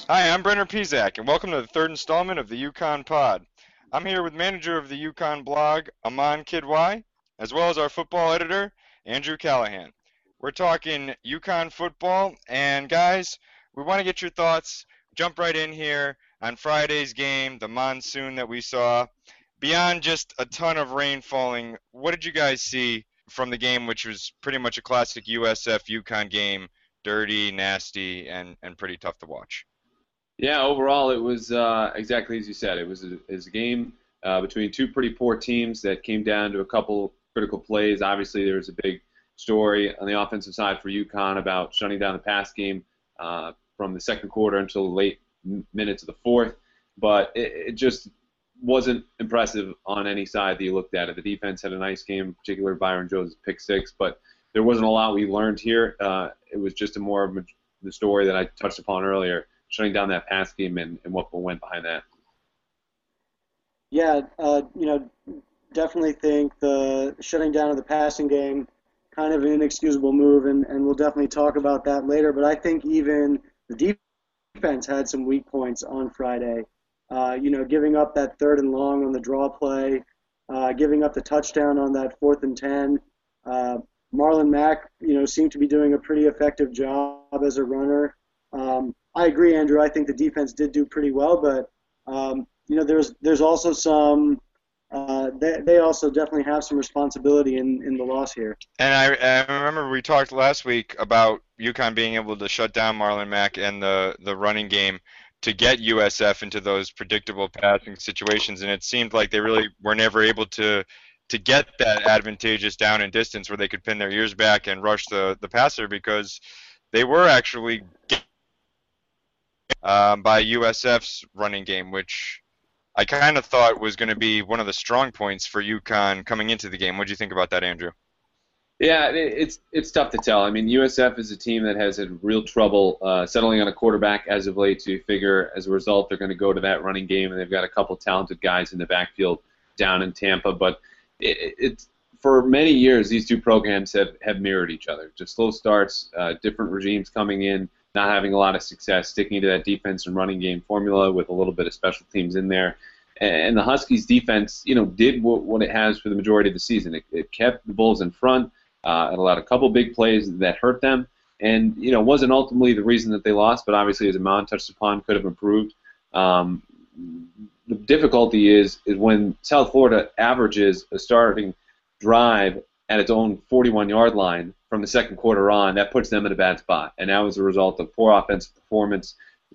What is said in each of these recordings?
Hi, I'm Brenner Pizak, and welcome to the third installment of the Yukon Pod. I'm here with manager of the Yukon blog, Aman Kidwai, as well as our football editor, Andrew Callahan. We're talking Yukon football, and guys, we want to get your thoughts. Jump right in here on Friday's game, the monsoon that we saw. Beyond just a ton of rain falling, what did you guys see from the game, which was pretty much a classic USF Yukon game, dirty, nasty, and pretty tough to watch? Yeah, overall, it was exactly as you said. It was a game between two pretty poor teams that came down to a couple critical plays. Obviously, there was a big story on the offensive side for UConn about shutting down the pass game from the second quarter until the late minutes of the fourth. But it just wasn't impressive on any side that you looked at it. The defense had a nice game, in particular Byron Jones' pick six, but there wasn't a lot we learned here. It was just a more of the story that I touched upon earlier, shutting down that pass game and what went behind that. Yeah, definitely think the shutting down of the passing game kind of an inexcusable move, and we'll definitely talk about that later. But I think even the defense had some weak points on Friday. Giving up that third and long on the draw play, giving up the touchdown on that 4th and 10. Marlon Mack, seemed to be doing a pretty effective job as a runner. I agree, Andrew. I think the defense did do pretty well, but there's also some. They also definitely have some responsibility in the loss here. And I remember we talked last week about UConn being able to shut down Marlon Mack and the running game to get USF into those predictable passing situations, and it seemed like they really were never able to get that advantageous down and distance where they could pin their ears back and rush the passer because they were actually by USF's running game, which I kind of thought was going to be one of the strong points for UConn coming into the game. What do you think about that, Andrew? Yeah, it's tough to tell. I mean, USF is a team that has had real trouble settling on a quarterback as of late. So you figure, as a result, they're going to go to that running game, and they've got a couple talented guys in the backfield down in Tampa. But it's for many years, these two programs have mirrored each other. Just slow starts, different regimes coming in, not having a lot of success, sticking to that defense and running game formula with a little bit of special teams in there. And the Huskies defense, did what it has for the majority of the season. It kept the Bulls in front. It allowed a couple big plays that hurt them, and wasn't ultimately the reason that they lost. But obviously, as Amon touched upon, could have improved. The difficulty is when South Florida averages a starting drive at its own 41-yard line from the second quarter on. That puts them in a bad spot, and that was a result of poor offensive performance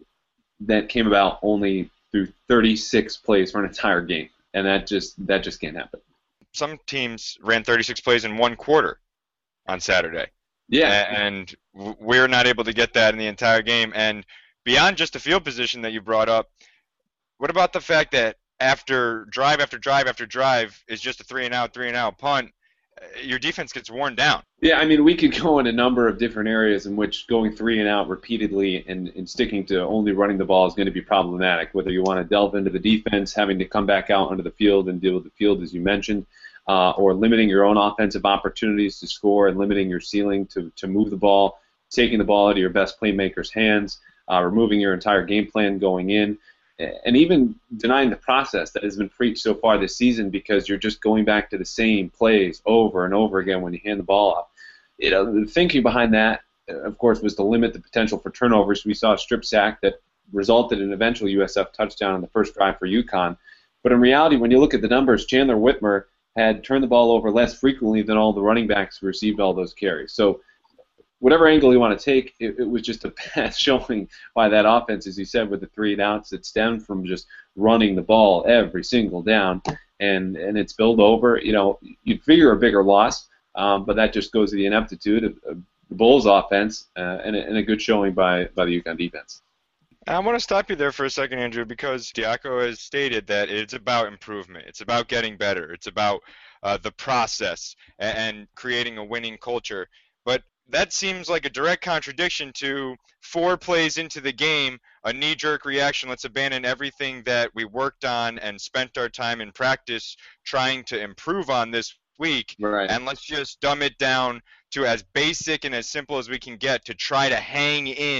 that came about only through 36 plays for an entire game, and that just can't happen. Some teams ran 36 plays in one quarter on Saturday. Yeah. And we're not able to get that in the entire game. And beyond just the field position that you brought up, what about the fact that after drive after drive after drive is just a three and out punt, your defense gets worn down? Yeah, I mean, we could go in a number of different areas in which going three and out repeatedly and sticking to only running the ball is going to be problematic, whether you want to delve into the defense, having to come back out onto the field and deal with the field, as you mentioned, or limiting your own offensive opportunities to score and limiting your ceiling to move the ball, taking the ball out of your best playmaker's hands, removing your entire game plan going in, and even denying the process that has been preached so far this season because you're just going back to the same plays over and over again when you hand the ball off. The thinking behind that, of course, was to limit the potential for turnovers. We saw a strip sack that resulted in an eventual USF touchdown on the first drive for UConn. But in reality, when you look at the numbers, Chandler Whitmer had turned the ball over less frequently than all the running backs who received all those carries. So whatever angle you want to take, it was just a bad showing by that offense, as you said, with the three and outs that stemmed from just running the ball every single down, and it spilled over. You'd figure a bigger loss, but that just goes to the ineptitude of the Bulls' offense and a good showing by the UConn defense. I want to stop you there for a second, Andrew, because Diaco has stated that it's about improvement. It's about getting better. It's about the process and creating a winning culture. But that seems like a direct contradiction to 4 plays into the game, a knee-jerk reaction. Let's abandon everything that we worked on and spent our time in practice trying to improve on this week, Right. and let's just dumb it down to as basic and as simple as we can get to try to hang in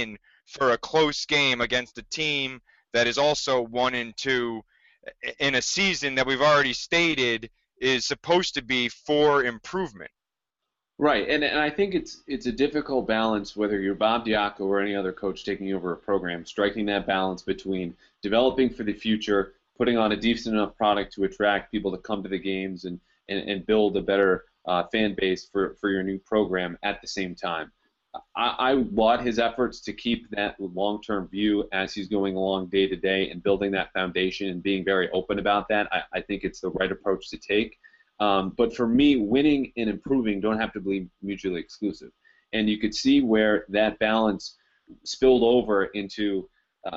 for a close game against a team that is also 1-2 in a season that we've already stated is supposed to be for improvement. Right, and I think it's a difficult balance whether you're Bob Diaco or any other coach taking over a program, striking that balance between developing for the future, putting on a decent enough product to attract people to come to the games and build a better fan base for your new program at the same time. I laud his efforts to keep that long-term view as he's going along day to day and building that foundation and being very open about that. I think it's the right approach to take. But for me, winning and improving don't have to be mutually exclusive. And you could see where that balance spilled over into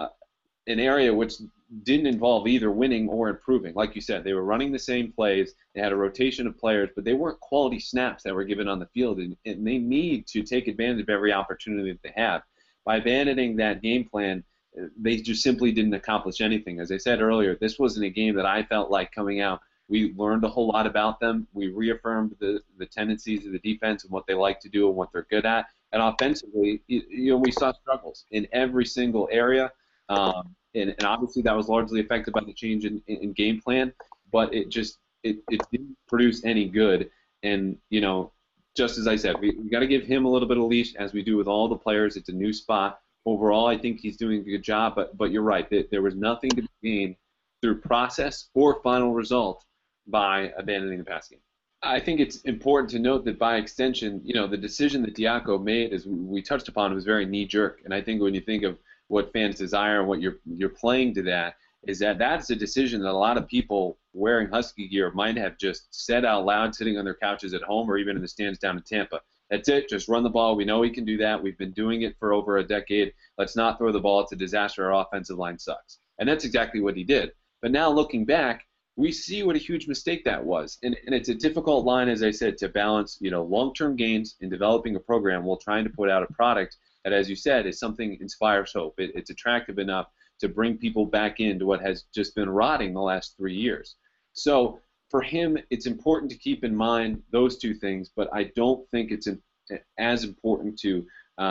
an area which didn't involve either winning or improving. Like you said, they were running the same plays, they had a rotation of players, but they weren't quality snaps that were given on the field, and they need to take advantage of every opportunity that they have. By abandoning that game plan, they just simply didn't accomplish anything. As I said earlier, this wasn't a game that I felt like coming out. We learned a whole lot about them. We reaffirmed the tendencies of the defense and what they like to do and what they're good at. And offensively, we saw struggles in every single area. And obviously that was largely affected by the change in game plan, but it didn't produce any good. And, just as I said, we got to give him a little bit of leash, as we do with all the players. It's a new spot. Overall, I think he's doing a good job, but you're right. There was nothing to be gained through process or final result by abandoning the pass game. I think it's important to note that by extension, the decision that Diaco made, as we touched upon, was very knee-jerk. And I think when you think of what fans desire and what you're playing to that, is that that's a decision that a lot of people wearing Husky gear might have just said out loud sitting on their couches at home or even in the stands down in Tampa. That's it. Just run the ball. We know we can do that. We've been doing it for over a decade. Let's not throw the ball. It's a disaster. Our offensive line sucks. And that's exactly what he did. But now looking back, we see what a huge mistake that was. And it's a difficult line, as I said, to balance, long-term gains in developing a program while trying to put out a product that, as you said, is something inspires hope. It's attractive enough to bring people back into what has just been rotting the last 3 years. So for him, it's important to keep in mind those two things, but I don't think it's as important to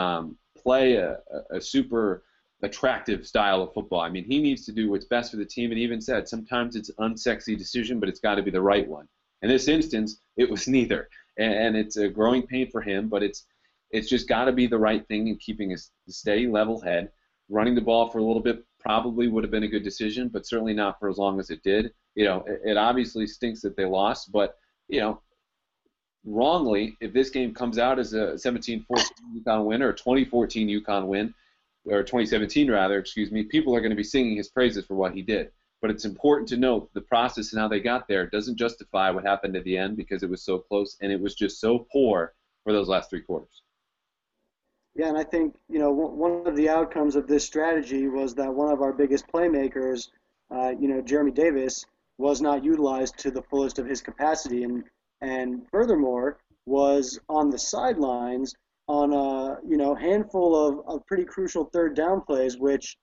play a super attractive style of football. I mean, he needs to do what's best for the team, and he even said sometimes it's an unsexy decision, but it's got to be the right one. In this instance, it was neither, and it's a growing pain for him, but it's just got to be the right thing in keeping a steady, level head. Running the ball for a little bit probably would have been a good decision, but certainly not for as long as it did. It obviously stinks that they lost, but, wrongly, if this game comes out as a 17-14 UConn win or a 2014 UConn win, or 2017 rather, people are going to be singing his praises for what he did. But it's important to note the process and how they got there doesn't justify what happened at the end because it was so close and it was just so poor for those last three quarters. Yeah, and I think, one of the outcomes of this strategy was that one of our biggest playmakers, Jeremy Davis, was not utilized to the fullest of his capacity, and furthermore was on the sidelines on a handful of pretty crucial third down plays, which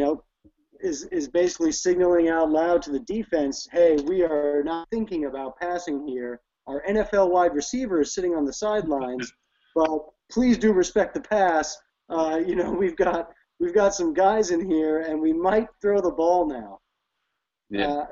is basically signaling out loud to the defense, hey, we are not thinking about passing here. Our NFL wide receiver is sitting on the sidelines, but please do respect the pass. We've got some guys in here, and we might throw the ball now. Yeah.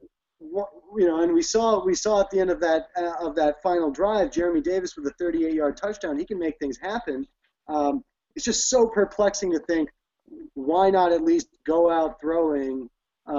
And we saw at the end of that final drive, Jeremy Davis with a 38-yard touchdown. He can make things happen. It's just so perplexing to think, why not at least go out throwing?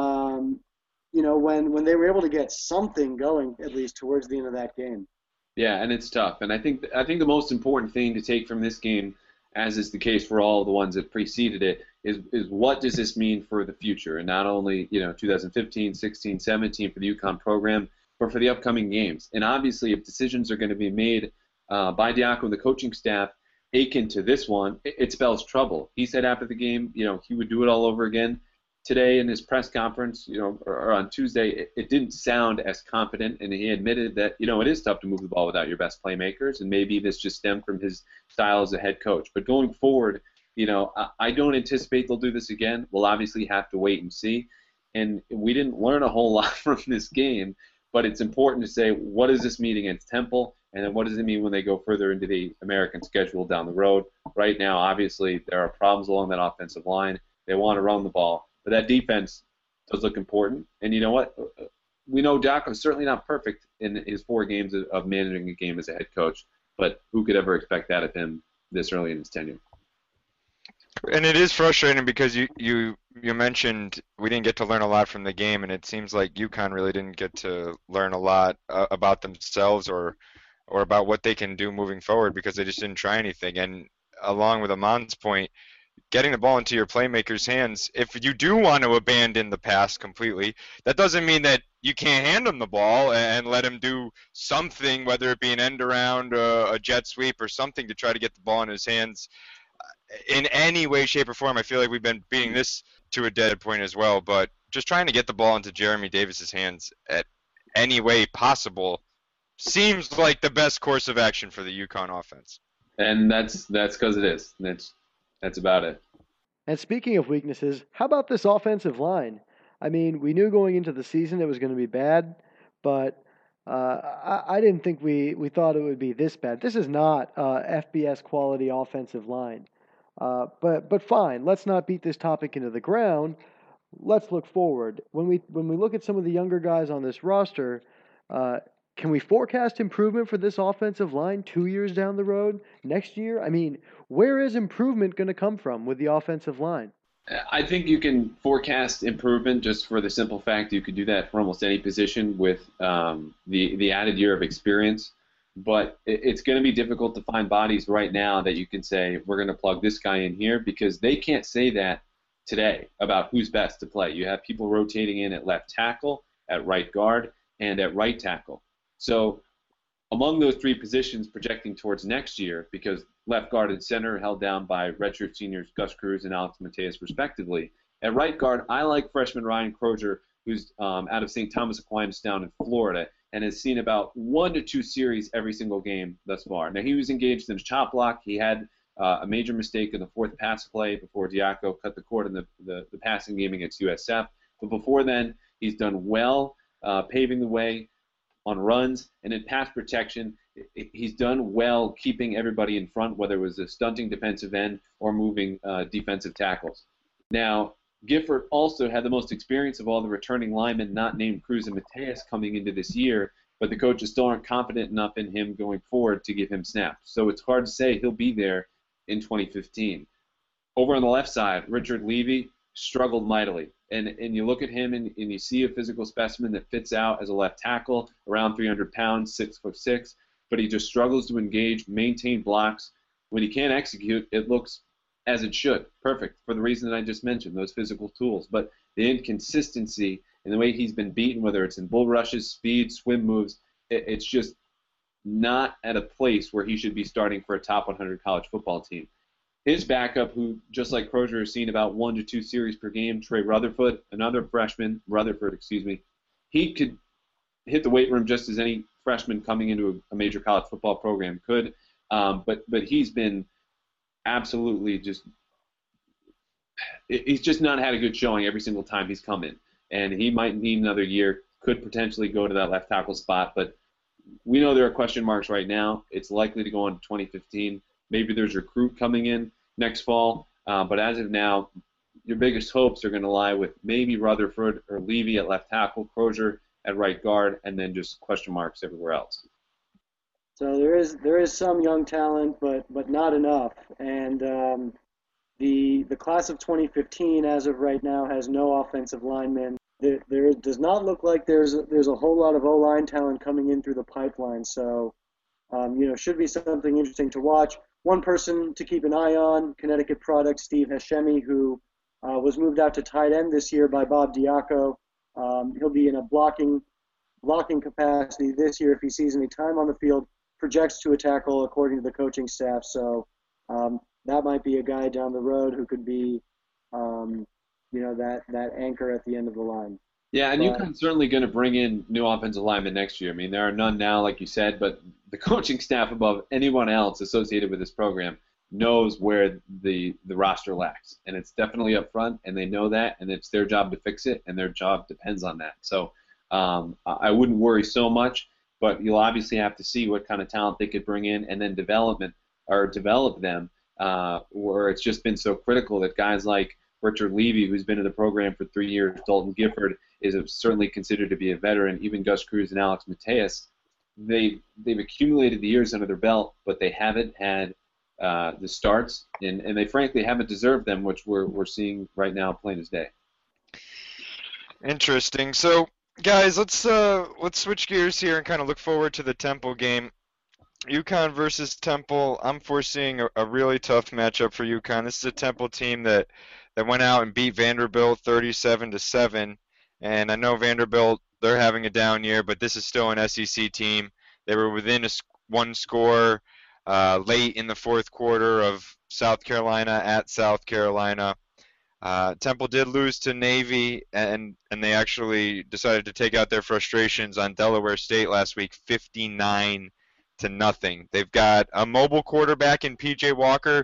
When they were able to get something going at least towards the end of that game. Yeah, and it's tough. And I think the most important thing to take from this game, as is the case for all the ones that preceded it, is what does this mean for the future? And not only 2015, 16, 17 for the UConn program, but for the upcoming games. And obviously, if decisions are going to be made by Diaco and the coaching staff akin to this one, it spells trouble. He said after the game, he would do it all over again. Today in his press conference, or on Tuesday, it didn't sound as confident, and he admitted that, it is tough to move the ball without your best playmakers, and maybe this just stemmed from his style as a head coach. But going forward, I don't anticipate they'll do this again. We'll obviously have to wait and see. And we didn't learn a whole lot from this game, but it's important to say, what does this mean against Temple, And then what does it mean when they go further into the American schedule down the road? Right now, obviously, there are problems along that offensive line. They want to run the ball. But that defense does look important. And you know what? We know Jocko's certainly not perfect in his 4 games of managing a game as a head coach. But who could ever expect that of him this early in his tenure? And it is frustrating because you mentioned we didn't get to learn a lot from the game, and it seems like UConn really didn't get to learn a lot about themselves or about what they can do moving forward because they just didn't try anything. And along with Amon's point, getting the ball into your playmakers' hands, if you do want to abandon the pass completely, that doesn't mean that you can't hand him the ball and let him do something, whether it be an end around, a jet sweep, or something to try to get the ball in his hands in any way, shape, or form. I feel like we've been beating this to a dead point as well, but just trying to get the ball into Jeremy Davis's hands at any way possible seems like the best course of action for the UConn offense. And that's because it is. That's about it. And speaking of weaknesses, how about this offensive line? I mean, we knew going into the season it was going to be bad, but I didn't think we thought it would be this bad. This is not FBS quality offensive line. But fine, let's not beat this topic into the ground. Let's look forward. When we look at some of the younger guys on this roster, can we forecast improvement for this offensive line 2 years down the road, next year? I mean, where is improvement going to come from with the offensive line? I think you can forecast improvement just for the simple fact you could do that for almost any position with the added year of experience. But it's going to be difficult to find bodies right now that you can say, we're going to plug this guy in here, because they can't say that today about who's best to play. You have people rotating in at left tackle, at right guard, and at right tackle. So among those 3 positions projecting towards next year, because left guard and center are held down by redshirt seniors Gus Cruz and Alex Mateus respectively, at right guard, I like freshman Ryan Crozier, who's out of St. Thomas Aquinas down in Florida, and has seen about 1 to 2 series every single game thus far. Now, he was engaged in a chop block. He had a major mistake in the 4th pass play before Diaco cut the cord in the passing game against USF. But before then, he's done well paving the way on runs, and in pass protection, he's done well keeping everybody in front, whether it was a stunting defensive end or moving defensive tackles. Now, Gifford also had the most experience of all the returning linemen not named Cruz and Mateus coming into this year, but the coaches still aren't confident enough in him going forward to give him snaps. So it's hard to say he'll be there in 2015. Over on the left side, Richard Levy struggled mightily. And you look at him and you see a physical specimen that fits out as a left tackle, around 300 pounds, 6'6", but he just struggles to engage, maintain blocks. When he can't execute, it looks as it should, perfect, for the reason that I just mentioned, those physical tools. But the inconsistency in the way he's been beaten, whether it's in bull rushes, speed, swim moves, it's just not at a place where he should be starting for a top 100 college football team. His backup, who just like Crozier has seen about 1 to 2 series per game, Trey Rutherford, another freshman, he could hit the weight room just as any freshman coming into a major college football program could. But he's been absolutely he's just not had a good showing every single time he's come in. And he might need another year, could potentially go to that left tackle spot, but we know there are question marks right now. It's likely to go on to 2015. Maybe there's a recruit coming in next fall, but as of now, your biggest hopes are going to lie with maybe Rutherford or Levy at left tackle, Crozier at right guard, and then just question marks everywhere else. So there is some young talent, but not enough. And the class of 2015, as of right now, has no offensive linemen. There does not look like there's a whole lot of O-line talent coming in through the pipeline. So should be something interesting to watch. One person to keep an eye on, Connecticut product Steve Hashemi, who was moved out to tight end this year by Bob Diaco. He'll be in a blocking capacity this year if he sees any time on the field. Projects to a tackle according to the coaching staff, so that might be a guy down the road who could be, that anchor at the end of the line. Yeah, and UConn's certainly going to bring in new offensive linemen next year. I mean, there are none now, like you said, but the coaching staff above anyone else associated with this program knows where the roster lacks, and it's definitely up front, and they know that, and it's their job to fix it, and their job depends on that. So I wouldn't worry so much. but you'll obviously have to see what kind of talent they could bring in and then develop them, where it's just been so critical that guys like Richard Levy, who's been in the program for 3 years, Dalton Gifford is certainly considered to be a veteran, even Gus Cruz and Alex Mateus, they've accumulated the years under their belt, but they haven't had the starts, and they frankly haven't deserved them, which we're seeing right now plain as day. Interesting. So, guys, let's switch gears here and kind of look forward to the Temple game. UConn versus Temple. I'm foreseeing a really tough matchup for UConn. This is a Temple team that went out and beat Vanderbilt 37-7, and I know Vanderbilt, they're having a down year, but this is still an SEC team. They were within one score late in the fourth quarter of South Carolina at South Carolina. Temple did lose to Navy, and they actually decided to take out their frustrations on Delaware State last week, 59-0. They've got a mobile quarterback in P.J. Walker,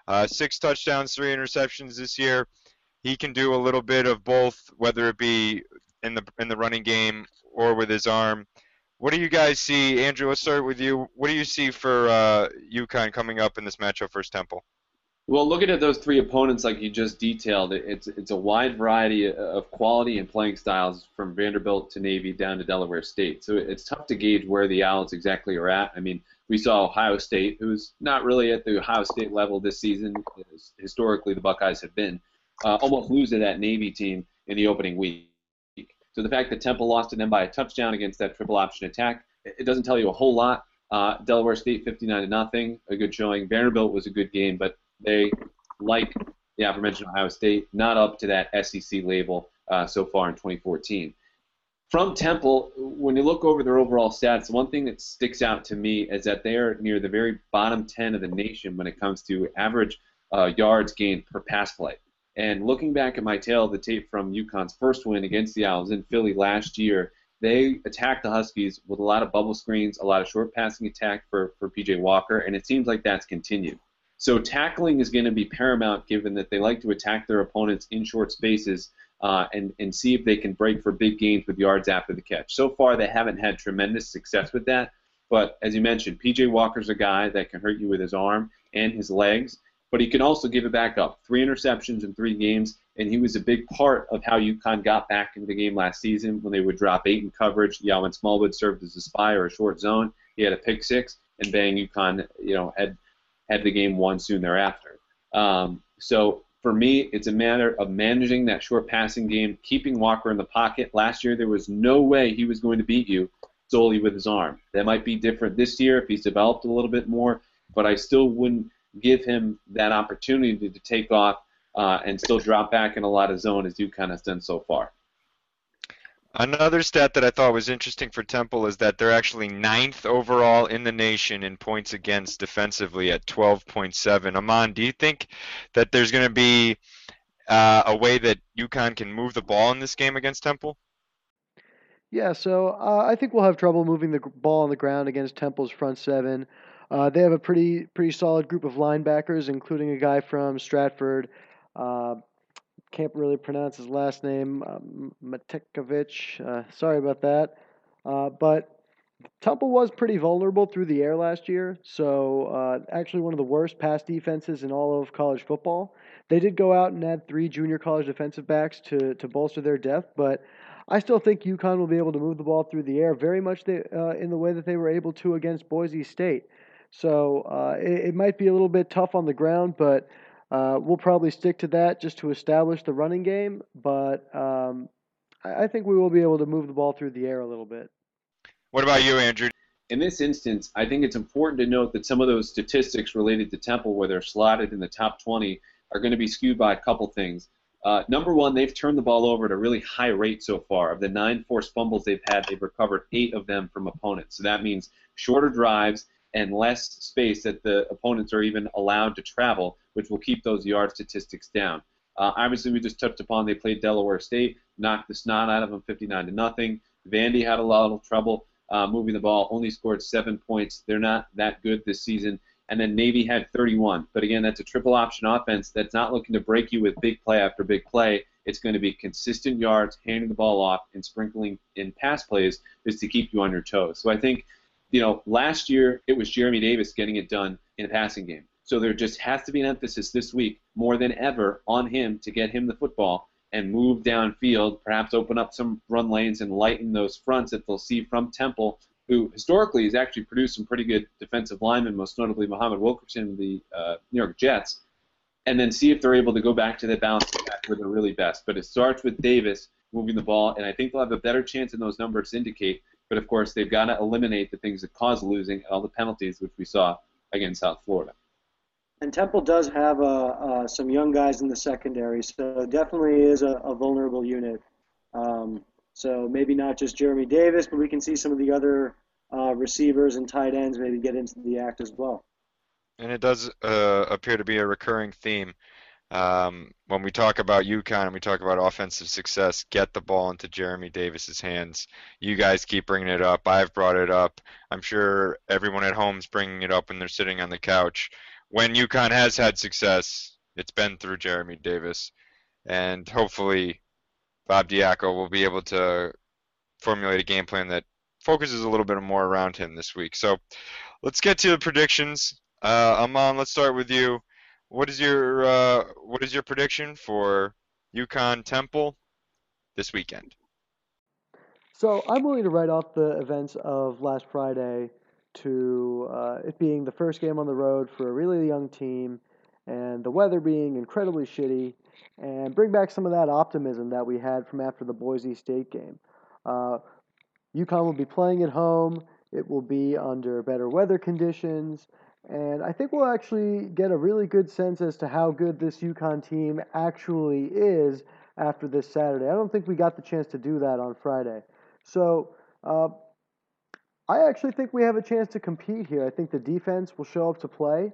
6 touchdowns, 3 interceptions this year. He can do a little bit of both, whether it be in the running game or with his arm. What do you guys see? Andrew, let's start with you. What do you see for UConn coming up in this matchup versus Temple? Well, looking at those 3 opponents like you just detailed, it's a wide variety of quality and playing styles from Vanderbilt to Navy down to Delaware State. So it's tough to gauge where the Owls exactly are at. I mean, we saw Ohio State, who's not really at the Ohio State level this season. Historically, the Buckeyes have been almost lose to that Navy team in the opening week. So the fact that Temple lost to them by a touchdown against that triple option attack, it doesn't tell you a whole lot. Delaware State 59-0, a good showing. Vanderbilt was a good game, but they, like the aforementioned Ohio State, not up to that SEC label so far in 2014. From Temple, when you look over their overall stats, one thing that sticks out to me is that they are near the very bottom 10 of the nation when it comes to average yards gained per pass play. And looking back at my tail of the tape from UConn's first win against the Owls in Philly last year, they attacked the Huskies with a lot of bubble screens, a lot of short passing attack for P.J. Walker, and it seems like that's continued. So tackling is going to be paramount given that they like to attack their opponents in short spaces and see if they can break for big gains with yards after the catch. So far, they haven't had tremendous success with that, but as you mentioned, P.J. Walker's a guy that can hurt you with his arm and his legs, but he can also give it back up. 3 interceptions in 3 games, and he was a big part of how UConn got back into the game last season when they would drop 8 in coverage. Yalwin Smallwood served as a spy or a short zone. He had a pick 6, and bang, UConn had the game won soon thereafter. So for me, it's a matter of managing that short passing game, keeping Walker in the pocket. Last year, there was no way he was going to beat you solely with his arm. That might be different this year if he's developed a little bit more, but I still wouldn't give him that opportunity to take off and still drop back in a lot of zone as UConn has done so far. Another stat that I thought was interesting for Temple is that they're actually 9th overall in the nation in points against defensively at 12.7. Aman, do you think that there's going to be a way that UConn can move the ball in this game against Temple? Yeah, so I think we'll have trouble moving the ball on the ground against Temple's front 7. They have a pretty solid group of linebackers, including a guy from Stratford. Can't really pronounce his last name, Matekovic. Sorry about that. But Temple was pretty vulnerable through the air last year, so actually one of the worst pass defenses in all of college football. They did go out and add 3 junior college defensive backs to bolster their depth, but I still think UConn will be able to move the ball through the air very much in the way that they were able to against Boise State. So it might be a little bit tough on the ground, but we'll probably stick to that just to establish the running game. But I think we will be able to move the ball through the air a little bit. What about you, Andrew? In this instance, I think it's important to note that some of those statistics related to Temple, where they're slotted in the top 20, are going to be skewed by a couple things. Number one, they've turned the ball over at a really high rate so far. Of the 9 forced fumbles they've had, they've recovered 8 of them from opponents. So that means shorter drives and less space that the opponents are even allowed to travel, which will keep those yard statistics down. Obviously, we just touched upon they played Delaware State, knocked the snot out of them 59-0. Vandy had a lot of trouble moving the ball, only scored 7 points. They're not that good this season. And then Navy had 31. But again, that's a triple option offense that's not looking to break you with big play after big play. It's going to be consistent yards, handing the ball off, and sprinkling in pass plays just to keep you on your toes. So I think, last year it was Jeremy Davis getting it done in a passing game. So there just has to be an emphasis this week more than ever on him to get him the football and move downfield, perhaps open up some run lanes and lighten those fronts that they'll see from Temple, who historically has actually produced some pretty good defensive linemen, most notably Muhammad Wilkerson of the New York Jets, and then see if they're able to go back to that balance attack where they're really best. But it starts with Davis moving the ball, and I think they'll have a better chance than those numbers indicate. But, of course, they've got to eliminate the things that cause losing and all the penalties, which we saw against South Florida. And Temple does have some young guys in the secondary, so definitely is a vulnerable unit. So maybe not just Jeremy Davis, but we can see some of the other receivers and tight ends maybe get into the act as well. And it does appear to be a recurring theme. When we talk about UConn and we talk about offensive success, get the ball into Jeremy Davis's hands. You guys keep bringing it up. I've brought it up. I'm sure everyone at home is bringing it up when they're sitting on the couch. When UConn has had success, it's been through Jeremy Davis. And hopefully Bob Diaco will be able to formulate a game plan that focuses a little bit more around him this week. So let's get to the predictions. Aman, let's start with you. What is your prediction for UConn Temple this weekend? So I'm willing to write off the events of last Friday to it being the first game on the road for a really young team and the weather being incredibly shitty, and bring back some of that optimism that we had from after the Boise State game. UConn will be playing at home. It will be under better weather conditions, and I think we'll actually get a really good sense as to how good this UConn team actually is after this Saturday. I don't think we got the chance to do that on Friday. So I actually think we have a chance to compete here. I think the defense will show up to play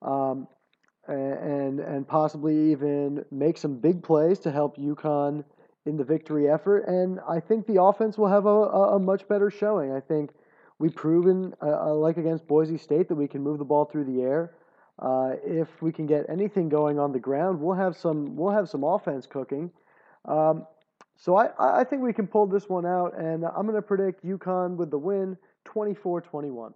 and possibly even make some big plays to help UConn in the victory effort. And I think the offense will have a much better showing. I think we've proven, like against Boise State, that we can move the ball through the air. If we can get anything going on the ground, we'll have some offense cooking. So I think we can pull this one out, and I'm going to predict UConn with the win, 24-21.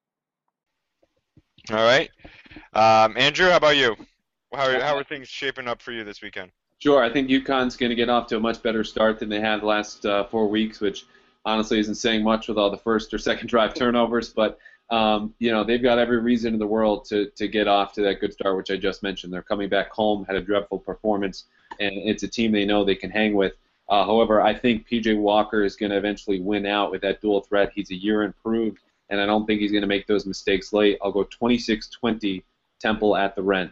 All right. Andrew, how about you? How are things shaping up for you this weekend? Sure. I think UConn's going to get off to a much better start than they had the last 4 weeks, which honestly isn't saying much with all the first or second drive turnovers. But, they've got every reason in the world to get off to that good start, which I just mentioned. They're coming back home, had a dreadful performance, and it's a team they know they can hang with. However, I think P.J. Walker is going to eventually win out with that dual threat. He's a year improved, and I don't think he's going to make those mistakes late. I'll go 26-20 Temple at the Ren.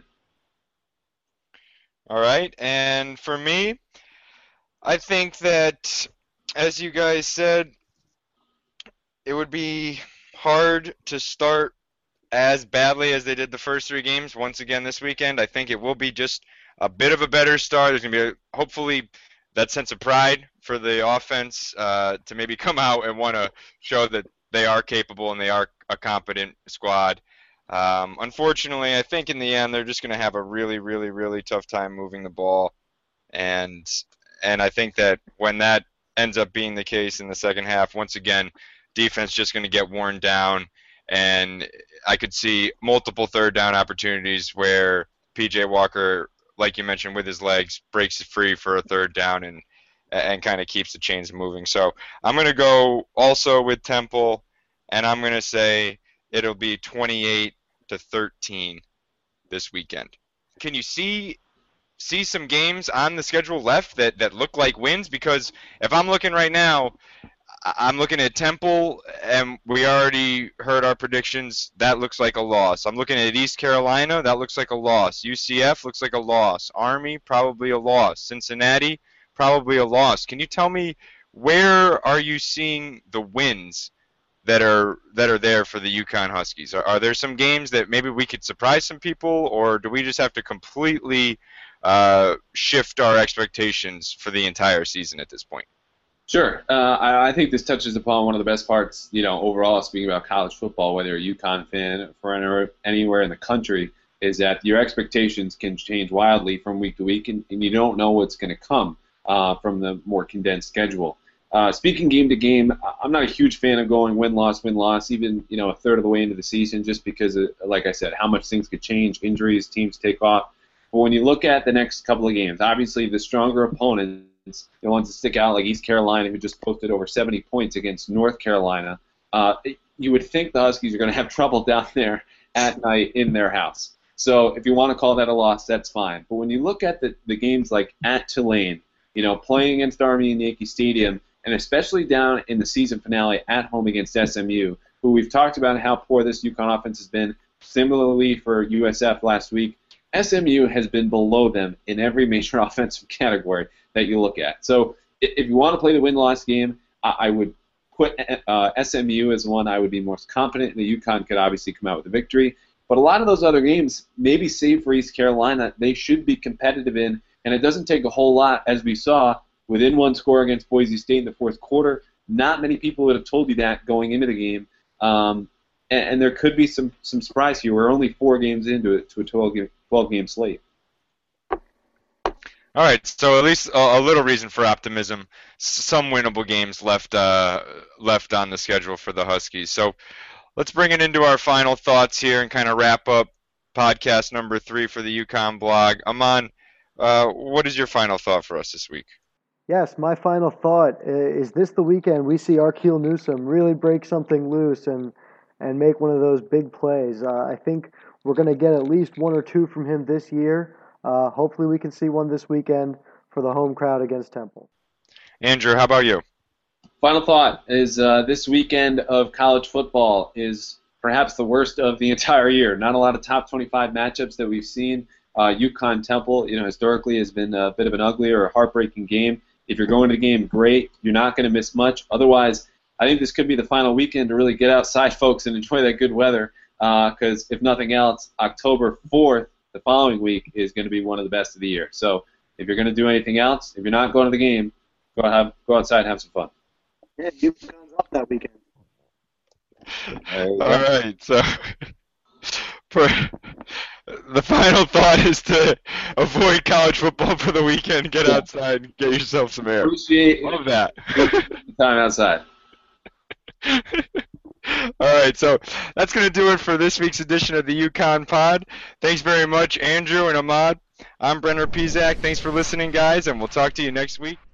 All right, and for me, I think that, as you guys said, it would be hard to start as badly as they did the first 3 games once again this weekend. I think it will be just a bit of a better start. There's going to be, hopefully, that sense of pride for the offense to maybe come out and want to show that they are capable and they are a competent squad. Unfortunately, I think in the end they're just going to have a really, really, really tough time moving the ball, and I think that when that ends up being the case in the second half, once again, defense just going to get worn down, and I could see multiple third down opportunities where P.J. Walker, like you mentioned, with his legs, breaks it free for a third down and kind of keeps the chains moving. So I'm going to go also with Temple, and I'm going to say it'll be 28-13 this weekend. Can you see some games on the schedule left that look like wins? Because if I'm looking right now, I'm looking at Temple, and we already heard our predictions. That looks like a loss. I'm looking at East Carolina. That looks like a loss. UCF looks like a loss. Army, probably a loss. Cincinnati, probably a loss. Can you tell me where are you seeing the wins that are there for the UConn Huskies? Are there some games that maybe we could surprise some people, or do we just have to completely shift our expectations for the entire season at this point? Sure. I think this touches upon one of the best parts, overall, speaking about college football, whether you're a UConn fan or anywhere in the country, is that your expectations can change wildly from week to week, and you don't know what's going to come. from the more condensed schedule. Speaking game to game, I'm not a huge fan of going win-loss, even a third of the way into the season, just because, like I said, how much things could change, injuries, teams take off. But when you look at the next couple of games, obviously the stronger opponents, the ones that stick out, like East Carolina, who just posted over 70 points against North Carolina, you would think the Huskies are going to have trouble down there at night in their house. So if you want to call that a loss, that's fine. But when you look at the games like at Tulane, playing against Army in Yankee Stadium, and especially down in the season finale at home against SMU, who we've talked about how poor this UConn offense has been. Similarly for USF last week, SMU has been below them in every major offensive category that you look at. So if you want to play the win-loss game, I would put SMU as one I would be most confident in. The UConn could obviously come out with a victory. But a lot of those other games, maybe save for East Carolina, they should be competitive in, and it doesn't take a whole lot, as we saw, within one score against Boise State in the fourth quarter. Not many people would have told you that going into the game. And there could be some surprise here. We're only 4 games into it to a 12-game slate. All right, so at least a little reason for optimism. Some winnable games left on the schedule for the Huskies. So let's bring it into our final thoughts here and kind of wrap up podcast number 3 for the UConn blog. Aman, what is your final thought for us this week? Yes, my final thought is this the weekend we see Arkeel Newsome really break something loose and make one of those big plays. I think we're going to get at least 1 or 2 from him this year. Hopefully we can see one this weekend for the home crowd against Temple. Andrew, how about you? Final thought is this weekend of college football is perhaps the worst of the entire year. Not a lot of top 25 matchups that we've seen. UConn Temple, historically has been a bit of an ugly or a heartbreaking game. If you're going to the game, great. You're not going to miss much. Otherwise, I think this could be the final weekend to really get outside, folks, and enjoy that good weather. Because if nothing else, October 4th, the following week, is going to be one of the best of the year. So if you're going to do anything else, if you're not going to the game, go outside and have some fun. Yeah, UConn's off that weekend. All right, so the final thought is to avoid college football for the weekend. Get outside and get yourself some air. Appreciate Love that. time outside. All right, so that's going to do it for this week's edition of the UConn Pod. Thanks very much, Andrew and Ahmad. I'm Brenner Pizak. Thanks for listening, guys, and we'll talk to you next week.